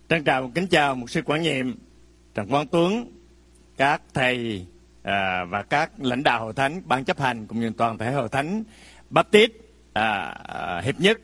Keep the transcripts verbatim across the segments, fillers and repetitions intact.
Trân trọng kính chào mục sư quản nhiệm Trần Quang Tuấn, các thầy à, và các lãnh đạo hội thánh, ban chấp hành cũng như toàn thể hội thánh Baptist à, à, Hiệp Nhất.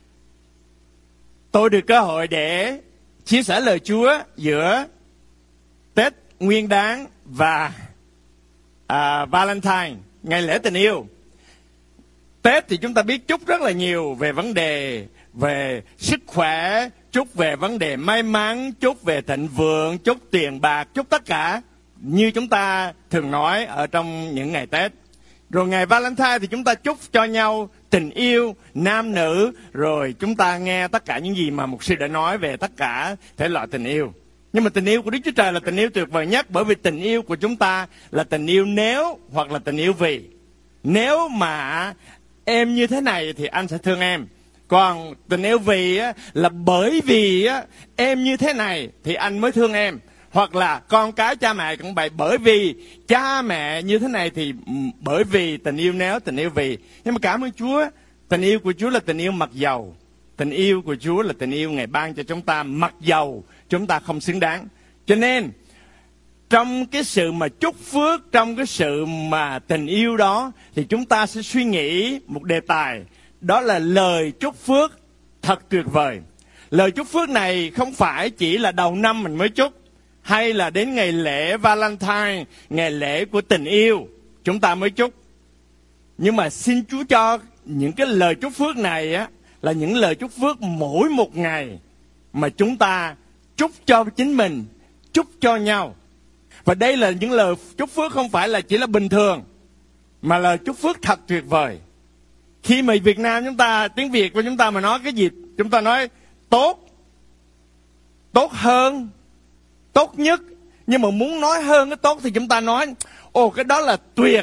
Tôi được cơ hội để chia sẻ lời Chúa giữa Tết Nguyên Đán và à, Valentine, ngày lễ tình yêu. Tết thì chúng ta biết chúc rất là nhiều về vấn đề về sức khỏe, chúc về vấn đề may mắn, chúc về thịnh vượng, chúc tiền bạc, chúc tất cả như chúng ta thường nói ở trong những ngày Tết. Rồi ngày Valentine thì chúng ta chúc cho nhau tình yêu, nam nữ, rồi chúng ta nghe tất cả những gì mà mục sư đã nói về tất cả thể loại tình yêu. Nhưng mà tình yêu của Đức Chúa Trời là tình yêu tuyệt vời nhất, bởi vì tình yêu của chúng ta là tình yêu nếu hoặc là tình yêu vì. Nếu mà em như thế này thì anh sẽ thương em. Còn tình yêu vì á, là bởi vì á, em như thế này thì anh mới thương em. Hoặc là con cái cha mẹ cũng vậy, bởi vì cha mẹ như thế này thì bởi vì tình yêu nếu, tình yêu vì. Nhưng mà cảm ơn Chúa, tình yêu của Chúa là tình yêu mặc dầu. Tình yêu của Chúa là tình yêu Ngài ban cho chúng ta mặc dầu chúng ta không xứng đáng. Cho nên trong cái sự mà chúc phước, trong cái sự mà tình yêu đó, thì chúng ta sẽ suy nghĩ một đề tài, đó là lời chúc phước thật tuyệt vời. Lời chúc phước này không phải chỉ là đầu năm mình mới chúc, hay là đến ngày lễ Valentine, ngày lễ của tình yêu chúng ta mới chúc. Nhưng mà xin Chúa cho những cái lời chúc phước này á, là những lời chúc phước mỗi một ngày mà chúng ta chúc cho chính mình, chúc cho nhau. Và đây là những lời chúc phước không phải là chỉ là bình thường, mà lời chúc phước thật tuyệt vời. Khi mà Việt Nam chúng ta, tiếng Việt của chúng ta mà nói cái gì, chúng ta nói tốt, tốt hơn, tốt nhất. Nhưng mà muốn nói hơn cái tốt thì chúng ta nói, ồ cái đó là tuyệt,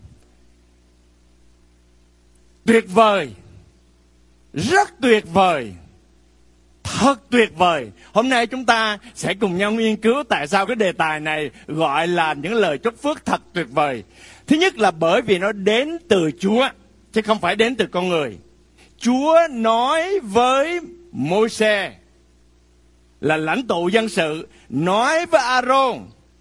tuyệt vời, rất tuyệt vời, thật tuyệt vời. Hôm nay chúng ta sẽ cùng nhau nghiên cứu tại sao cái đề tài này gọi là những lời chúc phước thật tuyệt vời. Thứ nhất là bởi vì nó đến từ Chúa, chứ không phải đến từ con người. Chúa nói với Môi-se là lãnh tụ dân sự, nói với A-rôn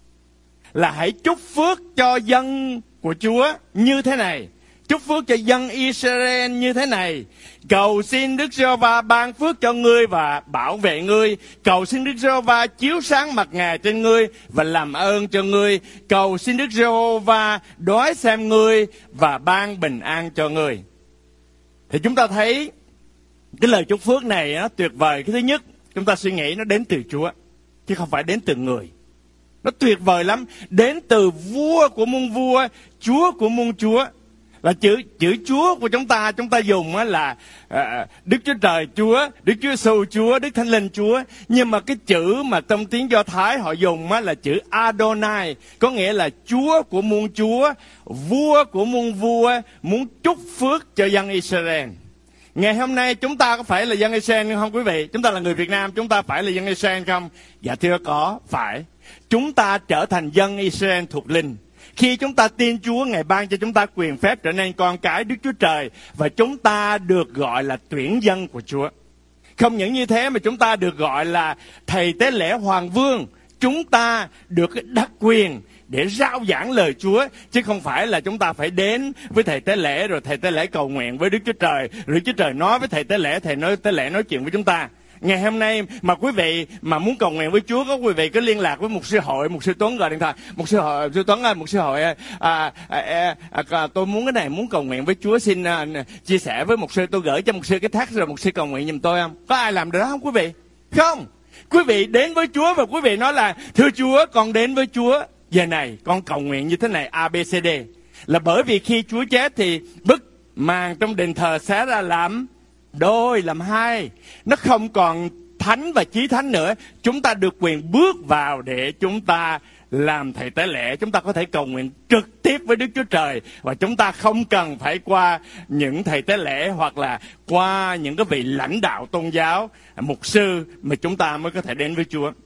là hãy chúc phước cho dân của Chúa như thế này, chúc phước cho dân Israel như thế này. Cầu xin Đức Giê-hô-va ban phước cho ngươi và bảo vệ ngươi. Cầu xin Đức Giê-hô-va chiếu sáng mặt Ngài trên ngươi và làm ơn cho ngươi. Cầu xin Đức Giê-hô-va đói xem ngươi và ban bình an cho ngươi. Thì chúng ta thấy cái lời chúc phước này nó tuyệt vời. Cái thứ nhất, chúng ta suy nghĩ nó đến từ Chúa, chứ không phải đến từ người. Nó tuyệt vời lắm. Đến từ vua của muôn vua, Chúa của muôn chúa. Là chữ chữ Chúa của chúng ta, chúng ta dùng là uh, Đức Chúa Trời Chúa, Đức Chúa Giêsu Chúa, Đức Thánh Linh Chúa. Nhưng mà cái chữ mà trong tiếng Do Thái họ dùng là chữ Adonai, có nghĩa là Chúa của muôn chúa, vua của muôn vua, muốn chúc phước cho dân Israel. Ngày hôm nay chúng ta có phải là dân Israel không quý vị? Chúng ta là người Việt Nam, chúng ta phải là dân Israel không? Dạ thưa có, phải. Chúng ta trở thành dân Israel thuộc linh. Khi chúng ta tin Chúa, Ngài ban cho chúng ta quyền phép trở nên con cái Đức Chúa Trời, và chúng ta được gọi là tuyển dân của Chúa. Không những như thế mà chúng ta được gọi là thầy tế lễ hoàng vương. Chúng ta được cái đặc quyền để rao giảng lời Chúa, chứ không phải là chúng ta phải đến với thầy tế lễ rồi thầy tế lễ cầu nguyện với Đức Chúa Trời, rồi Đức Chúa Trời nói với thầy tế lễ, thầy nói tế lễ nói chuyện với chúng ta. Ngày hôm nay mà quý vị mà muốn cầu nguyện với Chúa, có quý vị cứ liên lạc với mục sư hội, mục sư Tuấn gọi điện thoại, mục sư hội, mục sư Tuấn ơi, mục sư hội à, à, à, à, à, tôi muốn cái này, muốn cầu nguyện với Chúa, xin à, chia sẻ với mục sư, tôi gửi cho mục sư cái thác rồi mục sư cầu nguyện giùm tôi không? Có ai làm được đó không quý vị? Không. Quý vị đến với Chúa và quý vị nói là thưa Chúa, con đến với Chúa giờ này, con cầu nguyện như thế này A B C D. Là bởi vì khi Chúa chết thì bức màn trong đền thờ xé ra làm đôi, làm hai. Nó không còn thánh và chí thánh nữa. Chúng ta được quyền bước vào để chúng ta làm thầy tế lễ. Chúng ta có thể cầu nguyện trực tiếp với Đức Chúa Trời, và chúng ta không cần phải qua những thầy tế lễ hoặc là qua những cái vị lãnh đạo tôn giáo, mục sư, mà chúng ta mới có thể đến với Chúa.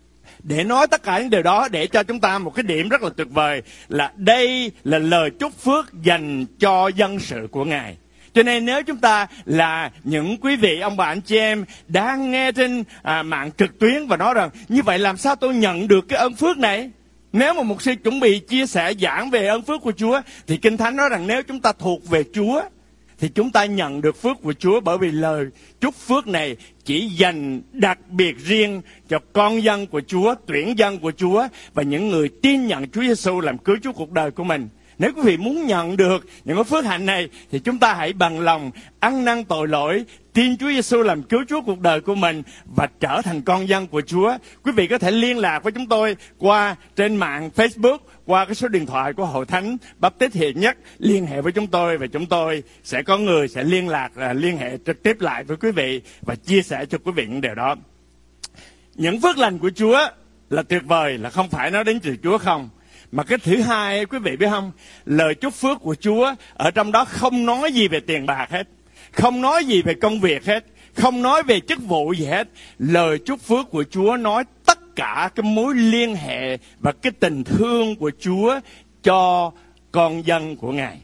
Để nói tất cả những điều đó, để cho chúng ta một cái điểm rất là tuyệt vời là đây là lời chúc phước dành cho dân sự của Ngài. Cho nên nếu chúng ta là những quý vị ông bà anh chị em đang nghe trên à, mạng trực tuyến và nói rằng như vậy làm sao tôi nhận được cái ơn phước này? Nếu mà mục sư chuẩn bị chia sẻ giảng về ơn phước của Chúa thì Kinh Thánh nói rằng nếu chúng ta thuộc về Chúa thì chúng ta nhận được phước của Chúa, bởi vì lời chúc phước này chỉ dành đặc biệt riêng cho con dân của Chúa, tuyển dân của Chúa và những người tin nhận Chúa Giêsu làm cứu Chúa cuộc đời của mình. Nếu quý vị muốn nhận được những cái phước hạnh này thì chúng ta hãy bằng lòng ăn năn tội lỗi, tin Chúa Giêsu làm cứu Chúa cuộc đời của mình và trở thành con dân của Chúa. Quý vị có thể liên lạc với chúng tôi qua trên mạng Facebook, qua cái số điện thoại của Hội Thánh Baptist Hiệp Nhất, liên hệ với chúng tôi và chúng tôi sẽ có người sẽ liên lạc, liên hệ trực tiếp lại với quý vị và chia sẻ cho quý vị những điều đó. Những phước lành của Chúa là tuyệt vời, là không phải nói đến từ Chúa không. Mà cái thứ hai, quý vị biết không, lời chúc phước của Chúa ở trong đó không nói gì về tiền bạc hết, không nói gì về công việc hết, không nói về chức vụ gì hết. Lời chúc phước của Chúa nói tất cả cái mối liên hệ và cái tình thương của Chúa cho con dân của Ngài.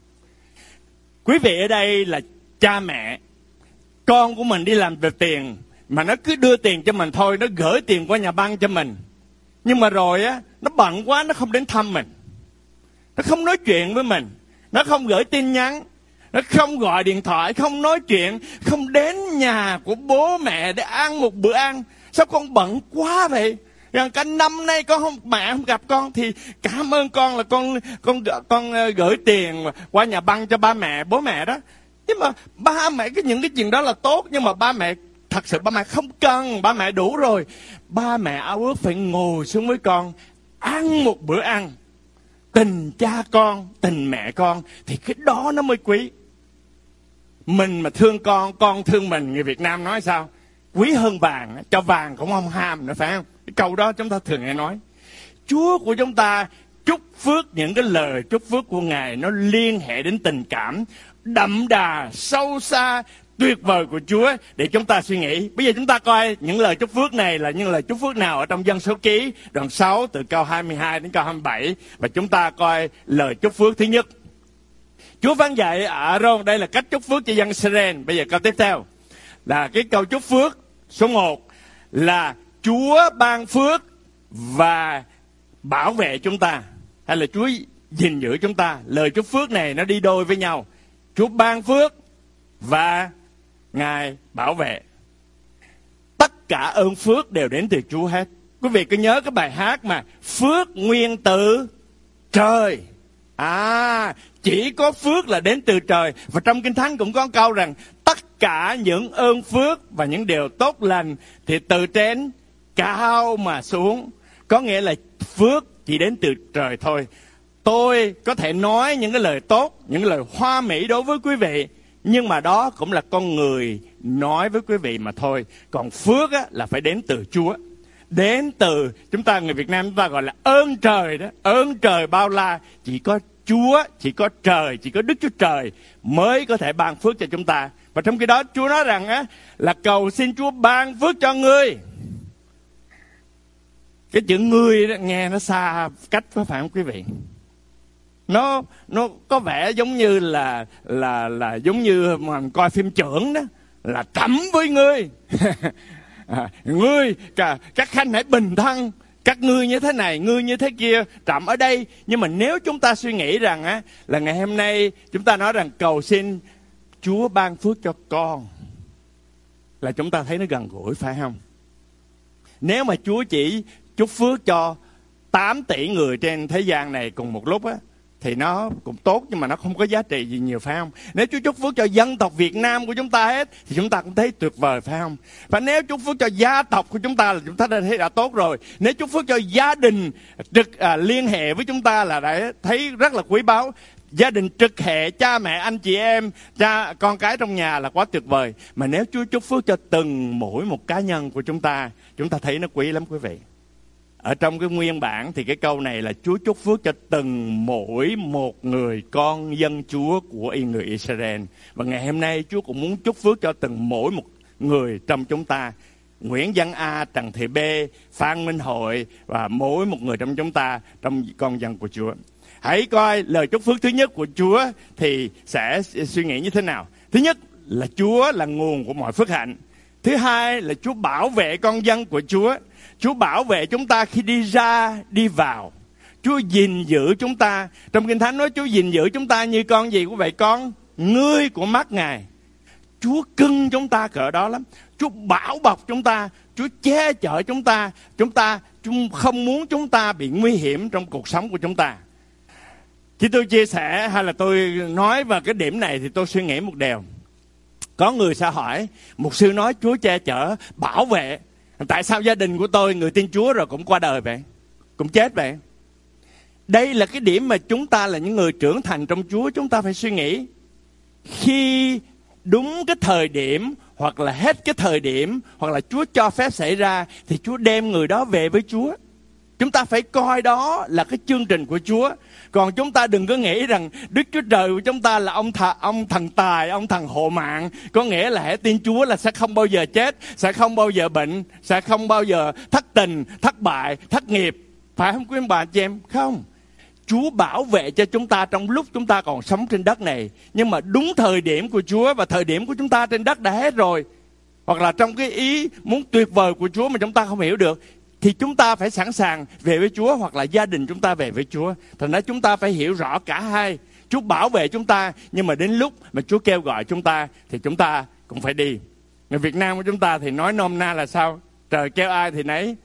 Quý vị ở đây là cha mẹ, con của mình đi làm việc tiền mà nó cứ đưa tiền cho mình thôi, nó gửi tiền qua nhà băng cho mình. Nhưng mà rồi á, nó bận quá, nó không đến thăm mình, nó không nói chuyện với mình, nó không gửi tin nhắn, nó không gọi điện thoại, không nói chuyện, không đến nhà của bố mẹ để ăn một bữa ăn. Sao con bận quá vậy? Rằng cả năm nay con không, mẹ không gặp con thì cảm ơn con là con con con gửi tiền qua nhà băng cho ba mẹ, bố mẹ đó. Nhưng mà ba mẹ cái những cái chuyện đó là tốt, nhưng mà ba mẹ thật sự ba mẹ không cần, ba mẹ đủ rồi. Ba mẹ ao ước phải ngồi xuống với con, ăn một bữa ăn. Tình cha con, tình mẹ con, thì cái đó nó mới quý. Mình mà thương con, con thương mình, người Việt Nam nói sao? Quý hơn vàng, cho vàng cũng không ham nữa, phải không? Cái câu đó chúng ta thường nghe nói. Chúa của chúng ta chúc phước, những cái lời chúc phước của Ngài nó liên hệ đến tình cảm đậm đà, sâu xa, tuyệt vời của Chúa để chúng ta suy nghĩ. Bây giờ chúng ta coi những lời chúc phước này là những lời chúc phước nào ở trong Dân Số Ký đoạn sáu từ câu hai mươi hai đến câu hai mươi bảy. Và chúng ta coi lời chúc phước thứ nhất. Chúa phán dạy ở Aaron, đây là cách chúc phước cho dân Israel. Bây giờ câu tiếp theo là cái câu chúc phước số một là Chúa ban phước và bảo vệ chúng ta, hay là Chúa gìn giữ chúng ta. Lời chúc phước này nó đi đôi với nhau. Chúa ban phước và Ngài bảo vệ. Tất cả ơn phước đều đến từ Chúa hết. Quý vị có nhớ cái bài hát mà phước nguyên từ trời. À, chỉ có phước là đến từ trời. Và trong Kinh Thánh cũng có câu rằng tất cả những ơn phước và những điều tốt lành thì từ trên cao mà xuống. Có nghĩa là phước chỉ đến từ trời thôi. Tôi có thể nói những cái lời tốt, những cái lời hoa mỹ đối với quý vị, nhưng mà đó cũng là con người nói với quý vị mà thôi. Còn phước á, là phải đến từ Chúa. Đến từ, chúng ta người Việt Nam chúng ta gọi là ơn trời đó. Ơn trời bao la. Chỉ có Chúa, chỉ có trời, chỉ có Đức Chúa Trời mới có thể ban phước cho chúng ta. Và trong khi đó Chúa nói rằng á, là cầu xin Chúa ban phước cho ngươi. Cái chữ ngươi đó, nghe nó xa cách, có phải không quý vị? Nó nó có vẻ giống như là là là giống như mà coi phim chưởng đó, là trẫm với ngươi. à, ngươi cả, các khanh hãy bình thân, các ngươi như thế này, ngươi như thế kia, trẫm ở đây. Nhưng mà nếu chúng ta suy nghĩ rằng á, là ngày hôm nay chúng ta nói rằng cầu xin Chúa ban phước cho con, là chúng ta thấy nó gần gũi, phải không? Nếu mà Chúa chỉ chúc phước cho tám tỷ người trên thế gian này cùng một lúc á, thì nó cũng tốt, nhưng mà nó không có giá trị gì nhiều, phải không? Nếu Chúa chúc phước cho dân tộc Việt Nam của chúng ta hết thì chúng ta cũng thấy tuyệt vời, phải không? Và nếu chúc phước cho gia tộc của chúng ta là chúng ta đã thấy đã tốt rồi. Nếu chúc phước cho gia đình trực à, liên hệ với chúng ta là đã thấy rất là quý báu. Gia đình trực hệ, cha mẹ, anh chị em, cha con cái trong nhà là quá tuyệt vời. Mà nếu Chúa chúc phước cho từng mỗi một cá nhân của chúng ta, chúng ta thấy nó quý lắm quý vị. Ở trong cái nguyên bản thì cái câu này là Chúa chúc phước cho từng mỗi một người con dân Chúa của người Israel. Và ngày hôm nay Chúa cũng muốn chúc phước cho từng mỗi một người trong chúng ta. Nguyễn Văn A, Trần Thị B, Phan Minh Hội và mỗi một người trong chúng ta, trong con dân của Chúa. Hãy coi lời chúc phước thứ nhất của Chúa thì sẽ suy nghĩ như thế nào. Thứ nhất là Chúa là nguồn của mọi phước hạnh. Thứ hai là Chúa bảo vệ con dân của Chúa. Chúa bảo vệ chúng ta khi đi ra, đi vào. Chúa gìn giữ chúng ta. Trong Kinh Thánh nói Chúa gìn giữ chúng ta như con gì quý vị? Con ngươi của mắt Ngài. Chúa cưng chúng ta cỡ đó lắm. Chúa bảo bọc chúng ta. Chúa che chở chúng ta. Chúng ta không muốn chúng ta bị nguy hiểm trong cuộc sống của chúng ta. Khi tôi chia sẻ hay là tôi nói vào cái điểm này thì tôi suy nghĩ một điều. Có người sẽ hỏi, mục sư nói Chúa che chở, bảo vệ. Tại sao gia đình của tôi, người tin Chúa rồi cũng qua đời vậy? Cũng chết vậy? Đây là cái điểm mà chúng ta là những người trưởng thành trong Chúa, chúng ta phải suy nghĩ. Khi đúng cái thời điểm, hoặc là hết cái thời điểm, hoặc là Chúa cho phép xảy ra, thì Chúa đem người đó về với Chúa. Chúng ta phải coi đó là cái chương trình của Chúa. Còn chúng ta đừng có nghĩ rằng Đức Chúa Trời của chúng ta là ông, th- ông thần tài, ông thần hộ mạng. Có nghĩa là hãy tin Chúa là sẽ không bao giờ chết, sẽ không bao giờ bệnh, sẽ không bao giờ thất tình, thất bại, thất nghiệp. Phải không quý bà chị em? Không. Chúa bảo vệ cho chúng ta trong lúc chúng ta còn sống trên đất này. Nhưng mà đúng thời điểm của Chúa và thời điểm của chúng ta trên đất đã hết rồi. Hoặc là trong cái ý muốn tuyệt vời của Chúa mà chúng ta không hiểu được, thì chúng ta phải sẵn sàng về với Chúa, hoặc là gia đình chúng ta về với Chúa. Thành ra chúng ta phải hiểu rõ cả hai. Chúa bảo vệ chúng ta, nhưng mà đến lúc mà Chúa kêu gọi chúng ta thì chúng ta cũng phải đi. Người Việt Nam của chúng ta thì nói nôm na là sao? Trời kêu ai thì nấy.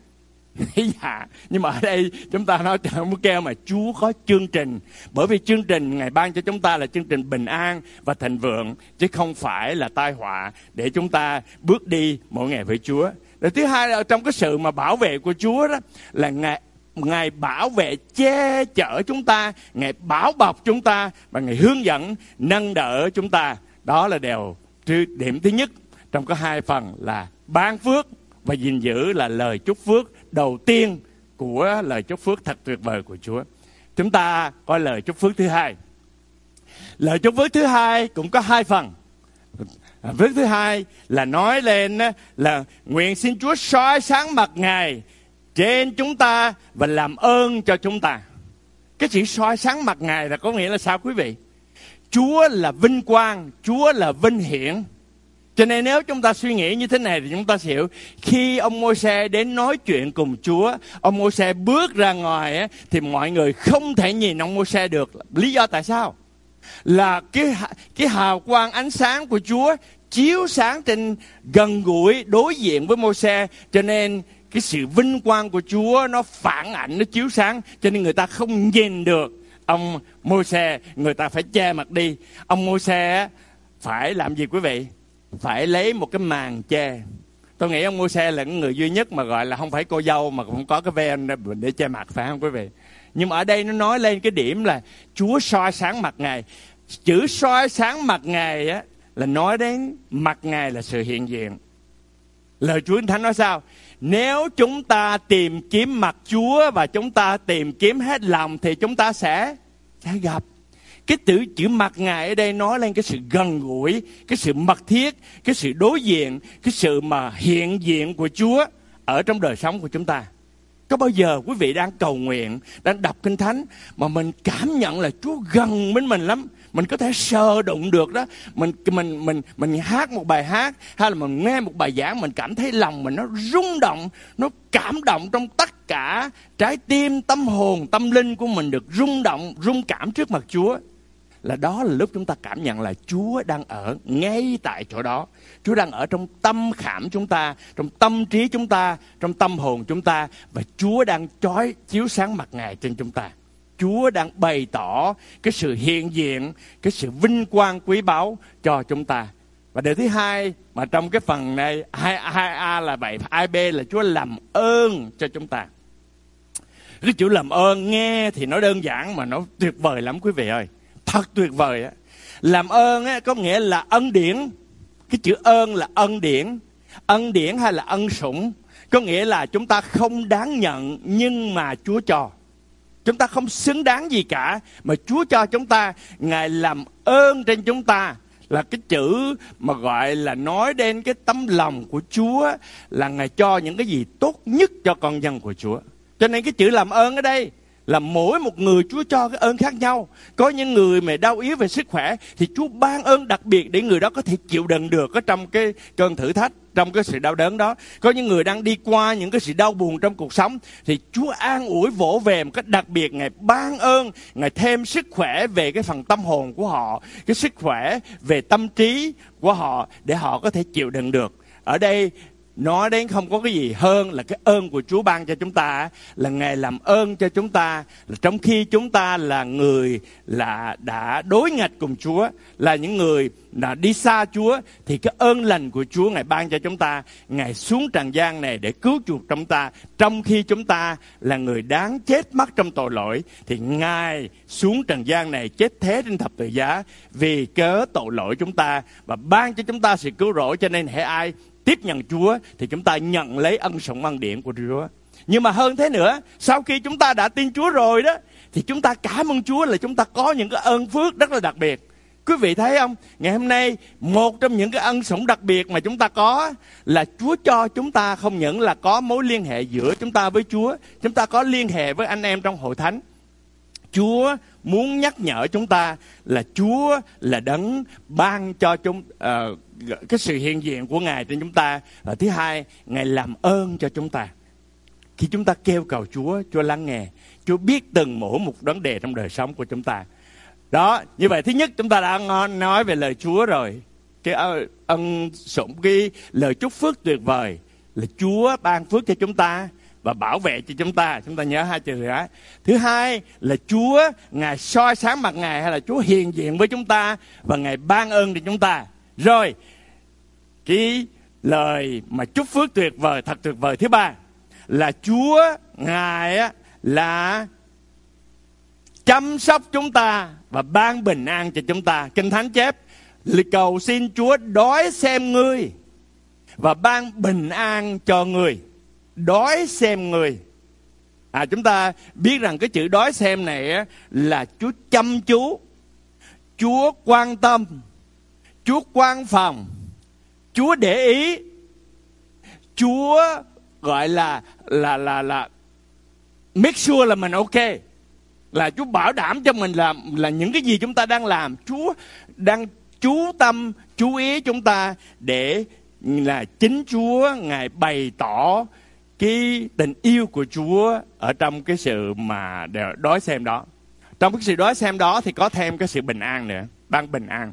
Dạ, nhưng mà ở đây chúng ta nói trời không kêu, mà Chúa có chương trình. Bởi vì chương trình Ngài ban cho chúng ta là chương trình bình an và thịnh vượng, chứ không phải là tai họa, để chúng ta bước đi mỗi ngày với Chúa. Rồi thứ hai là trong cái sự mà bảo vệ của Chúa đó, là Ngài, Ngài bảo vệ che chở chúng ta, Ngài bảo bọc chúng ta, và Ngài hướng dẫn nâng đỡ chúng ta. Đó là điều điểm thứ nhất trong có hai phần là ban phước và gìn giữ, là lời chúc phước đầu tiên của lời chúc phước thật tuyệt vời của Chúa. Chúng ta coi lời chúc phước thứ hai. Lời chúc phước thứ hai cũng có hai phần. Phước thứ hai là nói lên là nguyện xin Chúa soi sáng mặt Ngài trên chúng ta và làm ơn cho chúng ta. Cái chữ soi sáng mặt Ngài là có nghĩa là sao quý vị? Chúa là vinh quang, Chúa là vinh hiển. Cho nên nếu chúng ta suy nghĩ như thế này thì chúng ta sẽ hiểu, khi ông Môi-se đến nói chuyện cùng Chúa, ông Môi-se bước ra ngoài á, thì mọi người không thể nhìn ông Môi-se được. Lý do tại sao? Là cái, cái hào quang ánh sáng của Chúa chiếu sáng trên gần gũi đối diện với Môi-se, cho nên cái sự vinh quang của Chúa nó phản ảnh, nó chiếu sáng, cho nên người ta không nhìn được ông Môi-se, người ta phải che mặt đi. Ông Môi-se phải làm gì quý vị? Phải lấy một cái màn che. Tôi nghĩ ông Môi-se là người duy nhất mà gọi là không phải cô dâu mà cũng có cái ven để che mặt, phải không quý vị? Nhưng mà ở đây nó nói lên cái điểm là Chúa soi sáng mặt Ngài. Chữ soi sáng mặt Ngài á, là nói đến mặt Ngài là sự hiện diện. Lời Chúa Thánh nói sao? Nếu chúng ta tìm kiếm mặt Chúa và chúng ta tìm kiếm hết lòng thì chúng ta sẽ, sẽ gặp. Cái chữ, chữ mặt Ngài ở đây nói lên cái sự gần gũi, cái sự mật thiết, cái sự đối diện, cái sự mà hiện diện của Chúa ở trong đời sống của chúng ta. Có bao giờ quý vị đang cầu nguyện, đang đọc Kinh Thánh mà mình cảm nhận là Chúa gần bên mình lắm, mình có thể sờ đụng được đó, mình mình mình mình hát một bài hát hay là mình nghe một bài giảng, mình cảm thấy lòng mình nó rung động, nó cảm động trong tất cả trái tim, tâm hồn, tâm linh của mình được rung động, rung cảm trước mặt Chúa. Là đó là lúc chúng ta cảm nhận là Chúa đang ở ngay tại chỗ đó. Chúa đang ở trong tâm khảm chúng ta, trong tâm trí chúng ta, trong tâm hồn chúng ta. Và Chúa đang chói chiếu sáng mặt Ngài trên chúng ta. Chúa đang bày tỏ cái sự hiện diện, cái sự vinh quang quý báu cho chúng ta. Và điều thứ hai mà trong cái phần này, hai a là vậy, hai b là Chúa làm ơn cho chúng ta. Cái chữ làm ơn nghe thì nó đơn giản mà nó tuyệt vời lắm quý vị ơi. Thật tuyệt vời á. Làm ơn á, có nghĩa là ân điển. Cái chữ ơn là ân điển. Ân điển hay là ân sủng. Có nghĩa là chúng ta không đáng nhận nhưng mà Chúa cho. Chúng ta không xứng đáng gì cả mà Chúa cho chúng ta. Ngài làm ơn trên chúng ta. Là cái chữ mà gọi là nói đến cái tấm lòng của Chúa, là Ngài cho những cái gì tốt nhất cho con dân của Chúa. Cho nên cái chữ làm ơn ở đây là mỗi một người Chúa cho cái ơn khác nhau. Có những người mà đau yếu về sức khỏe thì Chúa ban ơn đặc biệt để người đó có thể chịu đựng được ở trong cái cơn thử thách, trong cái sự đau đớn đó. Có những người đang đi qua những cái sự đau buồn trong cuộc sống thì Chúa an ủi vỗ về một cách đặc biệt. Ngài ban ơn, Ngài thêm sức khỏe về cái phần tâm hồn của họ, cái sức khỏe về tâm trí của họ để họ có thể chịu đựng được. Ở đây nói đến không có cái gì hơn là cái ơn của Chúa ban cho chúng ta, là Ngài làm ơn cho chúng ta, là trong khi chúng ta là người là đã đối nghịch cùng Chúa, là những người đã đi xa Chúa, thì cái ơn lành của Chúa Ngài ban cho chúng ta. Ngài xuống trần gian này để cứu chuộc chúng ta, trong khi chúng ta là người đáng chết mất trong tội lỗi, thì Ngài xuống trần gian này chết thế trên thập tự giá vì cớ tội lỗi chúng ta và ban cho chúng ta sự cứu rỗi. Cho nên hễ ai tiếp nhận Chúa thì chúng ta nhận lấy ân sủng ân điển của Chúa. Nhưng mà hơn thế nữa, sau khi chúng ta đã tin Chúa rồi đó, thì chúng ta cảm ơn Chúa là chúng ta có những cái ơn phước rất là đặc biệt. Quý vị thấy không? Ngày hôm nay, một trong những cái ân sủng đặc biệt mà chúng ta có là Chúa cho chúng ta không những là có mối liên hệ giữa chúng ta với Chúa, chúng ta có liên hệ với anh em trong hội thánh. Chúa muốn nhắc nhở chúng ta là Chúa là đấng ban cho chúng uh, cái sự hiện diện của Ngài trên chúng ta. Và thứ hai, Ngài làm ơn cho chúng ta. Khi chúng ta kêu cầu Chúa, Chúa lắng nghe. Chúa biết từng mỗi một vấn đề trong đời sống của chúng ta. Đó, như vậy thứ nhất chúng ta đã nói về lời Chúa rồi. Cái ân sủng, cái lời chúc phước tuyệt vời là Chúa ban phước cho chúng ta và bảo vệ cho chúng ta. Chúng ta nhớ hai từ đó. Thứ hai là Chúa, Ngài soi sáng mặt Ngài, hay là Chúa hiện diện với chúng ta và Ngài ban ơn cho chúng ta. Rồi, cái lời mà chúc phước tuyệt vời, thật tuyệt vời thứ ba là Chúa, Ngài là chăm sóc chúng ta và ban bình an cho chúng ta. Kinh Thánh chép, cầu xin Chúa đói xem ngươi và ban bình an cho ngươi. Đói xem người. À, chúng ta biết rằng cái chữ đói xem này là Chúa chăm chú, Chúa quan tâm, Chúa quan phòng, Chúa để ý, Chúa gọi là là là là make sure là mình ok, là Chúa bảo đảm cho mình là là những cái gì chúng ta đang làm, Chúa đang chú tâm chú ý chúng ta để là chính Chúa Ngài bày tỏ cái tình yêu của Chúa ở trong cái sự mà đói xem đó. Trong cái sự đói xem đó thì có thêm cái sự bình an nữa, ban bình an.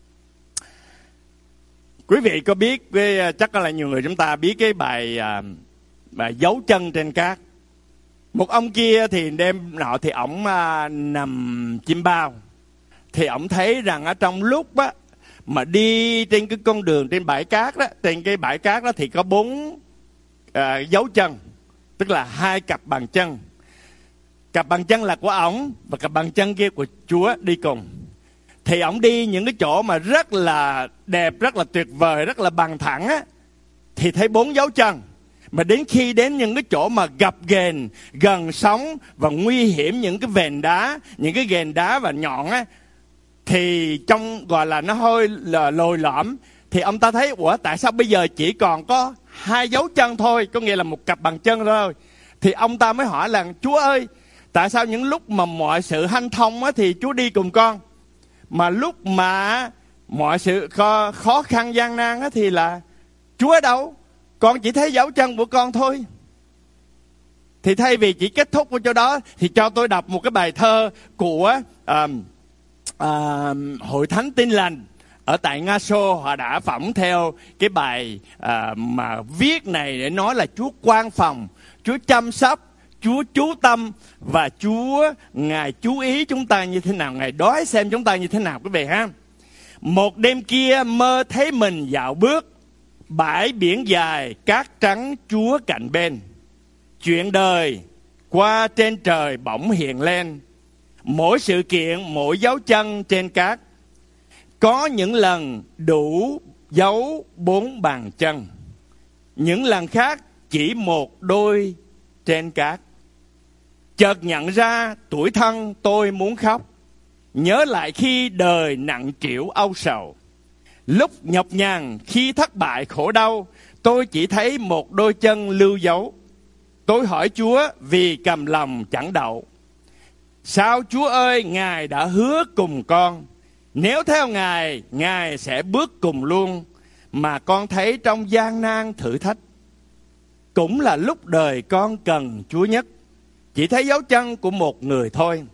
Quý vị có biết, chắc là nhiều người chúng ta biết cái bài, bài dấu chân trên cát. Một ông kia thì đêm nọ thì ổng nằm chim bao. Thì ổng thấy rằng ở trong lúc á, mà đi trên cái con đường trên bãi cát đó, trên cái bãi cát đó thì có bốn À, dấu chân, tức là hai cặp bàn chân. Cặp bàn chân là của ổng và cặp bàn chân kia của Chúa đi cùng. Thì ổng đi những cái chỗ mà rất là đẹp, rất là tuyệt vời, rất là bằng thẳng á, thì thấy bốn dấu chân. Mà đến khi đến những cái chỗ mà gập ghềnh, gần sóng và nguy hiểm, những cái vền đá, những cái ghềnh đá và nhọn á, thì trong gọi là nó hơi là lồi lõm. Thì ông ta thấy, ủa tại sao bây giờ chỉ còn có hai dấu chân thôi, có nghĩa là một cặp bàn chân thôi. Thì ông ta mới hỏi là, Chúa ơi, tại sao những lúc mà mọi sự hanh thông á, thì Chúa đi cùng con, mà lúc mà mọi sự khó, khó khăn gian nan á, thì là Chúa ở đâu? Con chỉ thấy dấu chân của con thôi. Thì thay vì chỉ kết thúc ở chỗ đó, thì cho tôi đọc một cái bài thơ của uh, uh, Hội Thánh Tin Lành ở tại Nga Xô. Họ đã phỏng theo cái bài à, mà viết này để nói là Chúa quan phòng, Chúa chăm sóc, Chúa chú tâm và Chúa Ngài chú ý chúng ta như thế nào, Ngài đói xem chúng ta như thế nào quý vị ha. Một đêm kia mơ thấy mình dạo bước, bãi biển dài cát trắng Chúa cạnh bên. Chuyện đời qua trên trời bỗng hiện lên, mỗi sự kiện mỗi dấu chân trên cát. Có những lần đủ dấu bốn bàn chân, những lần khác chỉ một đôi trên cát. Chợt nhận ra tuổi thân tôi muốn khóc, nhớ lại khi đời nặng trĩu âu sầu. Lúc nhọc nhằn khi thất bại khổ đau, tôi chỉ thấy một đôi chân lưu dấu. Tôi hỏi Chúa vì cầm lòng chẳng đậu, Sao Chúa ơi, Ngài đã hứa cùng con. Nếu theo Ngài, Ngài sẽ bước cùng luôn. Mà con thấy trong gian nan thử thách, cũng là lúc đời con cần Chúa nhất. Chỉ thấy dấu chân của một người thôi.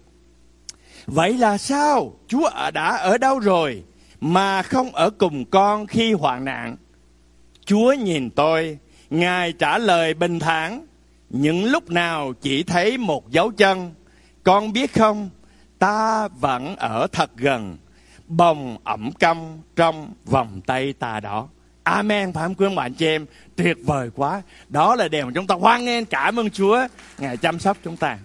Vậy là sao? Chúa đã ở đâu rồi mà không ở cùng con khi hoạn nạn? Chúa nhìn tôi, Ngài trả lời bình thản. Những lúc nào chỉ thấy một dấu chân, con biết không, ta vẫn ở thật gần, bồng ẩm câm trong vòng tay ta đó. Amen, phải không quý ông bà anh chị em? Tuyệt vời quá. Đó là điều mà chúng ta hoan nghênh, cảm ơn Chúa, Ngài chăm sóc chúng ta.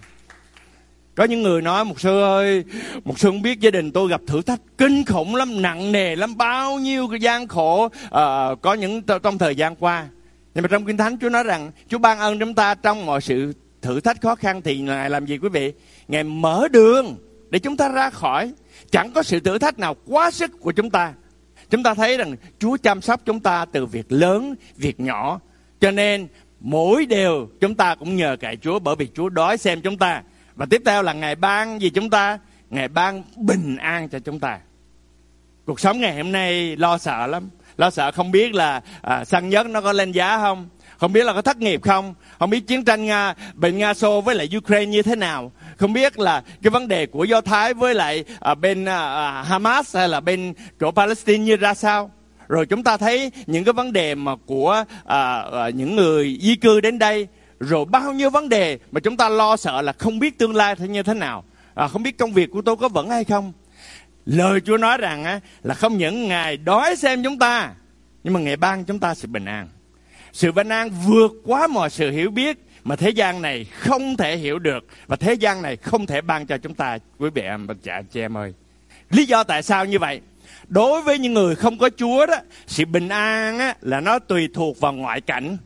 Có những người nói, mục sư ơi, mục sư không biết gia đình tôi gặp thử thách kinh khủng lắm, nặng nề lắm, bao nhiêu cái gian khổ uh, có những trong thời gian qua. Nhưng mà trong Kinh Thánh Chúa nói rằng Chúa ban ơn chúng ta trong mọi sự thử thách khó khăn. Thì Ngài làm gì quý vị? Ngài mở đường để chúng ta ra khỏi. Chẳng có sự thử thách nào quá sức của chúng ta. Chúng ta thấy rằng Chúa chăm sóc chúng ta từ việc lớn, việc nhỏ. Cho nên mỗi điều chúng ta cũng nhờ cậy Chúa, bởi vì Chúa đói xem chúng ta. Và tiếp theo là Ngài ban gì chúng ta? Ngài ban bình an cho chúng ta. Cuộc sống ngày hôm nay lo sợ lắm. Lo sợ không biết là à, xăng nhất nó có lên giá không, không biết là có thất nghiệp không, không biết chiến tranh Nga, bên Nga Xô với lại Ukraine như thế nào, không biết là cái vấn đề của Do Thái với lại à, bên à, Hamas hay là bên chỗ Palestine như ra sao. Rồi chúng ta thấy những cái vấn đề mà của à, à, những người di cư đến đây. Rồi bao nhiêu vấn đề mà chúng ta lo sợ là không biết tương lai như thế nào, à, không biết công việc của tôi có vững hay không. Lời Chúa nói rằng á, là không những Ngài đói xem chúng ta, nhưng mà Ngài ban chúng ta sự bình an. Sự bình an vượt quá mọi sự hiểu biết mà thế gian này không thể hiểu được, và thế gian này không thể ban cho chúng ta, quý vị em, chị em ơi. Lý do tại sao như vậy? Đối với những người không có Chúa đó, sự bình an á, là nó tùy thuộc vào ngoại cảnh.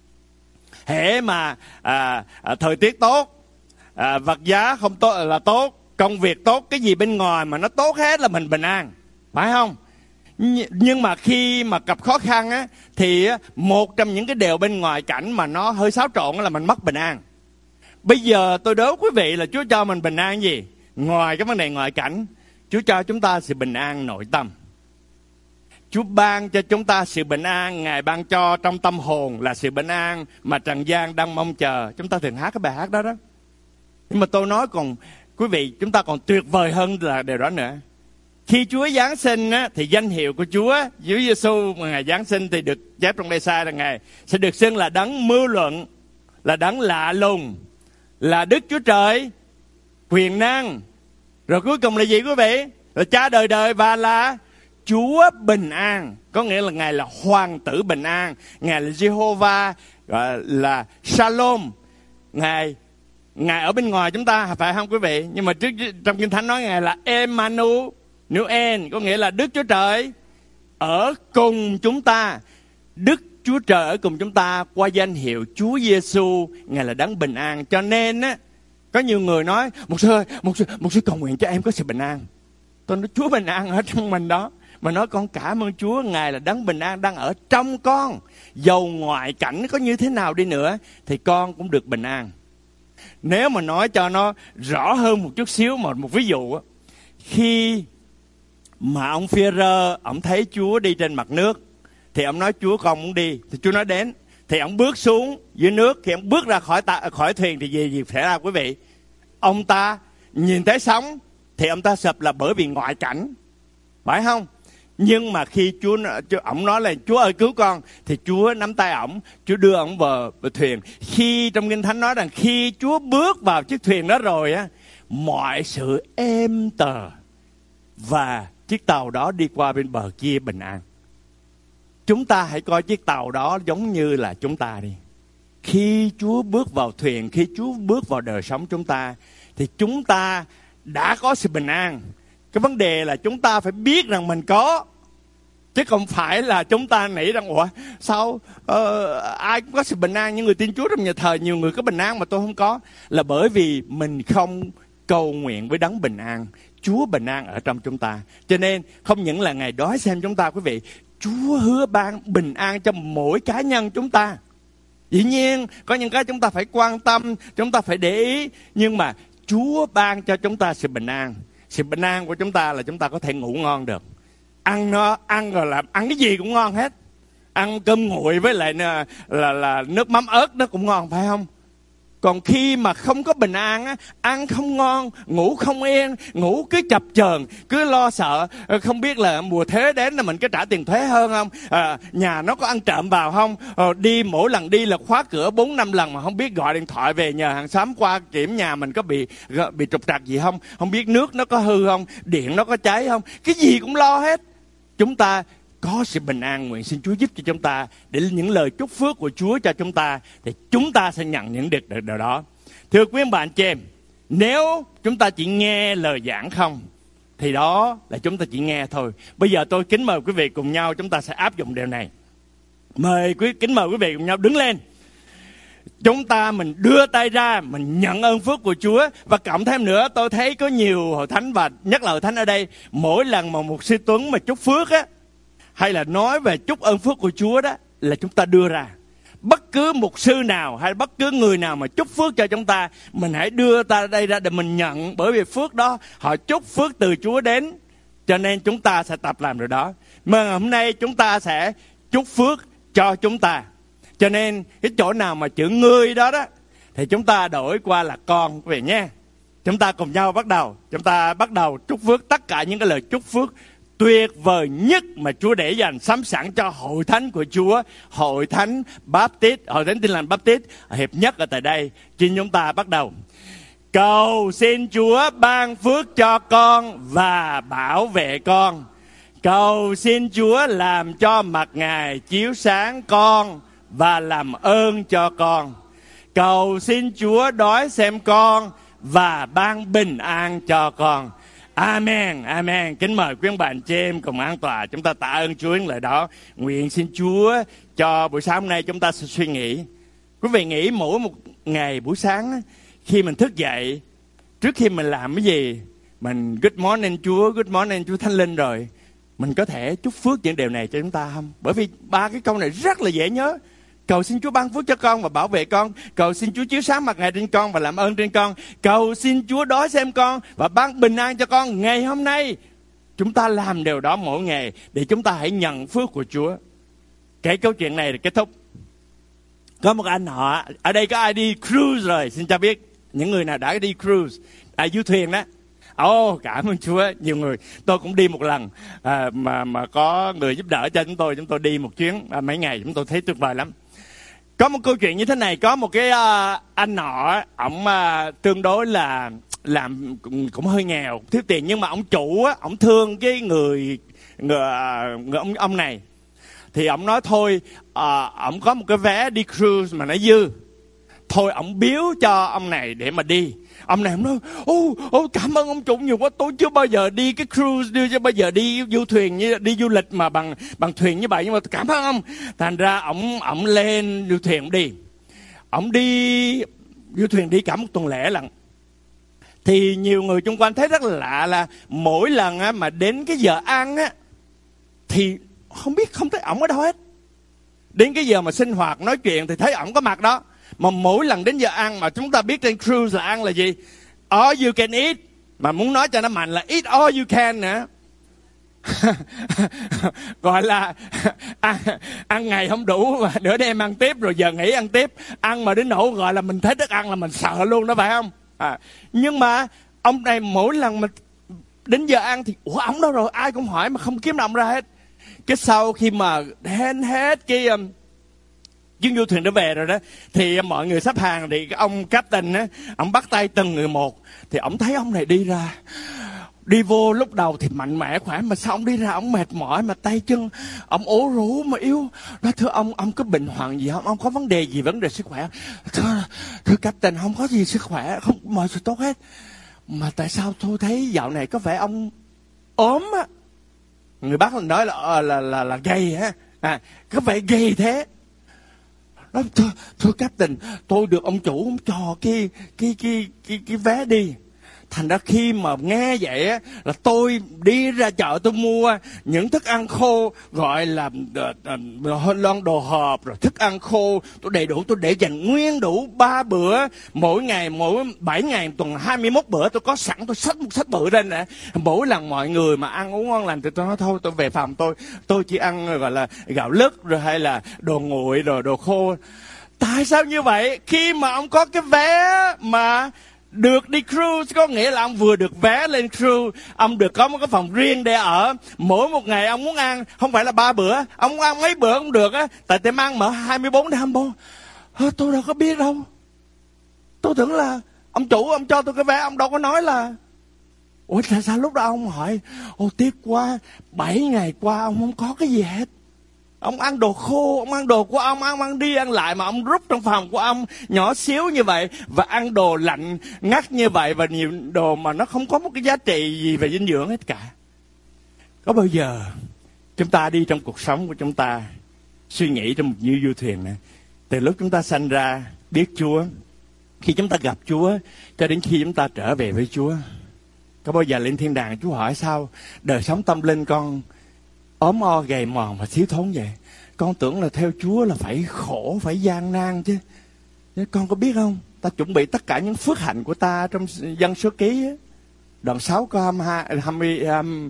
Hễ mà à, à, thời tiết tốt, à, vật giá không tốt là tốt, công việc tốt, cái gì bên ngoài mà nó tốt hết là mình bình an, phải không? Nhưng mà khi mà gặp khó khăn á, thì một trong những cái điều bên ngoài cảnh mà nó hơi xáo trộn là mình mất bình an. Bây giờ tôi đố quý vị là Chúa cho mình bình an gì? Ngoài cái vấn đề ngoại cảnh, Chúa cho chúng ta sự bình an nội tâm. Chúa ban cho chúng ta sự bình an, Ngài ban cho trong tâm hồn là sự bình an mà trần gian đang mong chờ. Chúng ta thường hát cái bài hát đó đó. Nhưng mà tôi nói còn, quý vị, chúng ta còn tuyệt vời hơn là điều đó nữa. Khi Chúa Giáng sinh á, thì danh hiệu của Chúa, Chúa Giêsu mà Ngài Giáng sinh thì được chép trong đây sai là Ngài sẽ được xưng là đấng mưu luận, là đấng lạ lùng, là Đức Chúa Trời, quyền năng. Rồi cuối cùng là gì quý vị? Là Cha đời đời và là Chúa bình an. Có nghĩa là Ngài là hoàng tử bình an, Ngài là Jehovah, gọi là Shalom. Ngài Ngài ở bên ngoài chúng ta, phải không quý vị? Nhưng mà trước trong Kinh Thánh nói Ngài là Emmanuel, có nghĩa là Đức Chúa Trời ở cùng chúng ta. Đức Chúa Trời ở cùng chúng ta qua danh hiệu Chúa Giêsu, Ngài là đấng bình an. Cho nên á, có nhiều người nói, một sư ơi, một sư, một sư cầu nguyện cho em có sự bình an. Tôi nói Chúa bình an ở trong mình đó. Mà nói con cảm ơn Chúa, Ngài là đấng bình an đang ở trong con. Dầu ngoại cảnh có như thế nào đi nữa thì con cũng được bình an. Nếu mà nói cho nó rõ hơn một chút xíu, một, một ví dụ á, khi mà ông Phi-e-rơ ông thấy Chúa đi trên mặt nước thì ông nói Chúa con muốn đi, thì Chúa nói đến, thì ông bước xuống dưới nước. Khi ông bước ra khỏi ta, khỏi thuyền thì gì gì xảy ra quý vị? Ông ta nhìn thấy sóng thì ông ta sập là bởi vì ngoại cảnh, phải không? Nhưng mà khi Chúa, Chúa ông nói là Chúa ơi cứu con, thì Chúa nắm tay ổng, Chúa đưa ổng vào, vào thuyền. Khi trong Kinh Thánh nói rằng khi Chúa bước vào chiếc thuyền đó rồi á, mọi sự êm tờ và chiếc tàu đó đi qua bên bờ kia bình an. Chúng ta hãy coi chiếc tàu đó giống như là chúng ta đi. Khi Chúa bước vào thuyền, khi Chúa bước vào đời sống chúng ta, thì chúng ta đã có sự bình an. Cái vấn đề là chúng ta phải biết rằng mình có, chứ không phải là chúng ta nghĩ rằng ủa sao uh, ai cũng có sự bình an, những người tin Chúa trong nhà thờ nhiều người có bình an mà tôi không có. Là bởi vì mình không cầu nguyện với đấng bình an. Chúa bình an ở trong chúng ta. Cho nên không những là Ngài đói xem chúng ta quý vị, Chúa hứa ban bình an cho mỗi cá nhân chúng ta. Dĩ nhiên có những cái chúng ta phải quan tâm, chúng ta phải để ý, nhưng mà Chúa ban cho chúng ta sự bình an. Sự bình an của chúng ta là chúng ta có thể ngủ ngon được. Ăn nó, ăn rồi làm, ăn cái gì cũng ngon hết. Ăn cơm nguội với lại là, là, là nước mắm ớt nó cũng ngon, phải không? Còn khi mà không có bình an á, ăn không ngon, ngủ không yên, ngủ cứ chập chờn, cứ lo sợ, không biết là mùa thuế đến là mình có trả tiền thuế hơn không, à, nhà nó có ăn trộm vào không, à, đi mỗi lần đi là khóa cửa bốn năm lần mà không biết gọi điện thoại về nhờ hàng xóm qua kiểm nhà mình có bị bị trục trặc gì không, không biết nước nó có hư không, điện nó có cháy không, cái gì cũng lo hết. Chúng ta có sự bình an, nguyện xin Chúa giúp cho chúng ta, để những lời chúc phước của Chúa cho chúng ta thì chúng ta sẽ nhận những được điều đó. Thưa quý bạn chị em, nếu chúng ta chỉ nghe lời giảng không thì đó là chúng ta chỉ nghe thôi. Bây giờ tôi kính mời quý vị cùng nhau chúng ta sẽ áp dụng điều này. Mời quý kính mời quý vị cùng nhau đứng lên. Chúng ta mình đưa tay ra, mình nhận ơn phước của Chúa. Và cộng thêm nữa, tôi thấy có nhiều hội thánh, và nhất là hội thánh ở đây, mỗi lần mà một sư Tuấn mà chúc phước á, hay là nói về chúc ơn phước của Chúa đó, là chúng ta đưa ra. Bất cứ mục sư nào hay bất cứ người nào mà chúc phước cho chúng ta, mình hãy đưa ta đây ra để mình nhận. Bởi vì phước đó, họ chúc phước từ Chúa đến, cho nên chúng ta sẽ tập làm điều đó. Mà hôm nay chúng ta sẽ chúc phước cho chúng ta. Cho nên cái chỗ nào mà chữ ngươi đó đó, thì chúng ta đổi qua là con quý vị nhé. Chúng ta cùng nhau bắt đầu. Chúng ta bắt đầu chúc phước tất cả những cái lời chúc phước tuyệt vời nhất mà Chúa để dành sắm sẵn cho hội thánh của Chúa, hội thánh Baptist, hội thánh Tin Lành Baptist hiệp nhất ở tại đây. Xin chúng ta bắt đầu. Cầu xin Chúa ban phước cho con và bảo vệ con. Cầu xin Chúa làm cho mặt Ngài chiếu sáng con và làm ơn cho con. Cầu xin Chúa đói xem con và ban bình an cho con. Amen, amen. Kính mời quý ông bà anh chị em cùng an tọa. Chúng ta tạ ơn Chúa những lời đó. Nguyện xin Chúa cho buổi sáng hôm nay chúng ta sẽ suy nghĩ. Quý vị nghĩ mỗi một ngày buổi sáng khi mình thức dậy, trước khi mình làm cái gì, mình good morning Chúa, good morning Chúa Thánh Linh rồi, mình có thể chúc phước những điều này cho chúng ta không? Bởi vì ba cái câu này rất là dễ nhớ. Cầu xin Chúa ban phước cho con và bảo vệ con. Cầu xin Chúa chiếu sáng mặt Ngài trên con và làm ơn trên con. Cầu xin Chúa đói xem con và ban bình an cho con ngày hôm nay. Chúng ta làm điều đó mỗi ngày để chúng ta hãy nhận phước của Chúa. Cái câu chuyện này là kết thúc. Có một anh họ, ở đây có ai đi cruise rồi? Xin cho biết những người nào đã đi cruise, à, du thuyền đó. Ồ, oh, cảm ơn Chúa. Nhiều người, tôi cũng đi một lần, à, mà mà có người giúp đỡ cho chúng tôi. Chúng tôi đi một chuyến à, mấy ngày, chúng tôi thấy tuyệt vời lắm. Có một câu chuyện như thế này. Có một cái uh, anh nọ, ổng uh, tương đối là làm cũng, cũng hơi nghèo, thiếu tiền. Nhưng mà ông chủ á, ổng thương cái người, người, uh, người ông, ông này. Thì ổng nói thôi, uh, ổng có một cái vé đi cruise mà nó dư, thôi ổng biếu cho ông này để mà đi. Ông này ông nói, ô, ô cảm ơn ông chủ nhiều quá, tôi chưa bao giờ đi cái cruise, đi chưa bao giờ đi du thuyền như đi du lịch mà bằng bằng thuyền như vậy, nhưng mà cảm ơn ông. Thành ra ổng ổng lên du thuyền đi, ổng đi du thuyền đi cả một tuần lễ lần. Thì nhiều người xung quanh thấy rất là lạ là mỗi lần á, mà đến cái giờ ăn á, thì không biết không thấy ổng ở đâu hết. Đến cái giờ mà sinh hoạt nói chuyện thì thấy ổng có mặt đó. Mà mỗi lần đến giờ ăn, mà chúng ta biết trên cruise là ăn là gì? All you can eat. Mà muốn nói cho nó mạnh là eat all you can nữa. Gọi là ăn, ăn ngày không đủ mà nửa đêm ăn tiếp, rồi giờ nghỉ ăn tiếp. Ăn mà đến nỗi gọi là mình thấy thức ăn là mình sợ luôn đó, phải không? À, nhưng mà ông này mỗi lần mà đến giờ ăn thì ủa ổng đâu rồi? Ai cũng hỏi mà không kiếm ông ra hết. Cái sau khi mà hết hết cái um, chuyến du thuyền đã về rồi đó, thì mọi người sắp hàng, thì cái ông captain á, ông bắt tay từng người một. Thì ông thấy ông này đi ra, đi vô lúc đầu thì mạnh mẽ khỏe, mà sao ông đi ra ông mệt mỏi, mà tay chân ông ố rũ mà yếu. Nói thưa ông, ông có bệnh hoạn gì không? Ông có vấn đề gì, vấn đề sức khỏe? Thưa, thưa captain, không có gì sức khỏe, không, mọi sự tốt hết. Mà tại sao tôi thấy dạo này có vẻ ông ốm á? Người bác nói là là là là, là gầy ha, à, có vẻ gầy thế. Nói, thưa, thưa captain, tôi được ông chủ ông cho cái cái cái cái cái vé đi. Thành ra khi mà nghe vậy á, là tôi đi ra chợ tôi mua những thức ăn khô, gọi là uh, lon đồ hộp, rồi thức ăn khô, tôi đầy đủ, tôi để dành nguyên đủ ba bữa, mỗi ngày, mỗi bảy ngày tuần hai mươi mốt bữa, tôi có sẵn, tôi xách một xách bự lên nè. Mỗi lần mọi người mà ăn uống ngon lành thì tôi nói thôi, tôi về phòng tôi, tôi chỉ ăn gọi là gạo lứt rồi hay là đồ nguội rồi đồ khô. Tại sao như vậy? Khi mà ông có cái vé mà được đi cruise, có nghĩa là ông vừa được vé lên cruise, ông được có một cái phòng riêng để ở. Mỗi một ngày ông muốn ăn, không phải là ba bữa, ông muốn ăn mấy bữa cũng được á. Tại tiệm ăn mở hai mươi bốn đến hai mươi bốn. À, tôi đâu có biết đâu. Tôi tưởng là ông chủ ông cho tôi cái vé, ông đâu có nói là ủa tại sao lúc đó ông hỏi ô tiếc quá, bảy ngày qua ông không có cái gì hết. Ông ăn đồ khô, ông ăn đồ của ông, ông ăn đi ăn lại mà ông rút trong phòng của ông nhỏ xíu như vậy, và ăn đồ lạnh ngắt như vậy, và nhiều đồ mà nó không có một cái giá trị gì về dinh dưỡng hết cả. Có bao giờ chúng ta đi trong cuộc sống của chúng ta suy nghĩ trong một như du thuyền này, từ lúc chúng ta sanh ra biết Chúa, khi chúng ta gặp Chúa cho đến khi chúng ta trở về với Chúa, có bao giờ lên thiên đàng Chúa hỏi sao đời sống tâm linh con ốm o gầy mòn và thiếu thốn vậy? Con tưởng là theo Chúa là phải khổ, phải gian nan chứ. Con có biết không, ta chuẩn bị tất cả những phước hạnh của ta trong Dân Số Ký á, đoạn sáu câu hai mươi hai, hai mươi,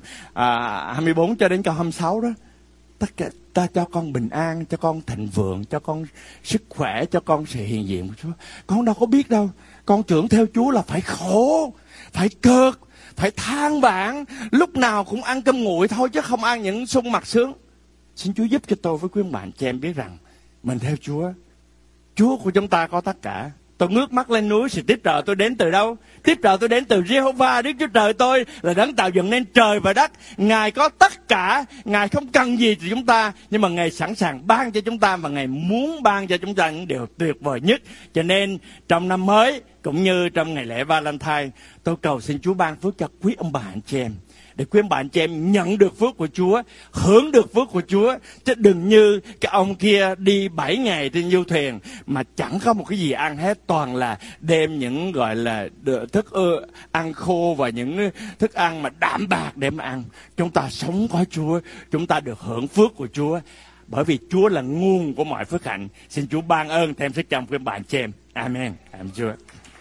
à, hai mươi bốn cho đến câu hai mươi sáu đó. Tất cả ta cho con bình an, cho con thịnh vượng, cho con sức khỏe, cho con sự hiện diện của Chúa. Con đâu có biết đâu. Con tưởng theo Chúa là phải khổ, phải cực, phải than vãn, lúc nào cũng ăn cơm nguội thôi chứ không ăn những sung mặt sướng. Xin Chúa giúp cho tôi với quý ông bạn chị em biết rằng mình theo Chúa, Chúa của chúng ta có tất cả. Tôi ngước mắt lên núi, sự tiếp trợ tôi đến từ đâu? Tiếp trợ tôi đến từ Jehovah, Đức Chúa Trời tôi là đấng tạo dựng nên trời và đất. Ngài có tất cả, Ngài không cần gì từ chúng ta, nhưng mà Ngài sẵn sàng ban cho chúng ta, và Ngài muốn ban cho chúng ta những điều tuyệt vời nhất. Cho nên trong năm mới cũng như trong ngày lễ Valentine, tôi cầu xin Chúa ban phước cho quý ông bà anh chị em, để quý ông bà anh chị em nhận được phước của Chúa, hưởng được phước của Chúa, chứ đừng như cái ông kia đi bảy ngày trên du thuyền mà chẳng có một cái gì ăn hết, toàn là đem những gọi là thức ăn khô và những thức ăn mà đạm bạc để mà ăn. Chúng ta sống có Chúa, chúng ta được hưởng phước của Chúa, bởi vì Chúa là nguồn của mọi phước hạnh. Xin Chúa ban ơn thêm sức trong quý ông bà anh chị em. Amen. Amen Chúa.